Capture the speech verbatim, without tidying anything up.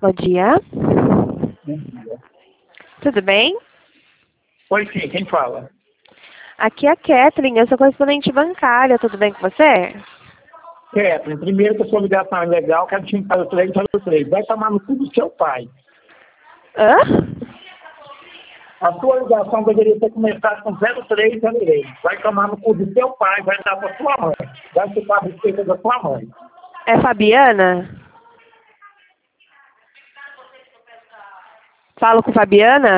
Bom dia. Bom dia. Tudo bem? Oi, sim, quem fala? Aqui é a Kathleen, eu sou correspondente bancária. Tudo bem com você? Kathleen, primeiro que a sua ligação é legal, quero te fazer três, fazer três. Vai tomar no cu do seu pai. Hã? A sua ligação deveria ter começado com zero três zero três. Vai tomar no cu do seu pai, vai dar pra sua mãe. Vai ficar a respeito da sua mãe. É Fabiana? Falo com Fabiana?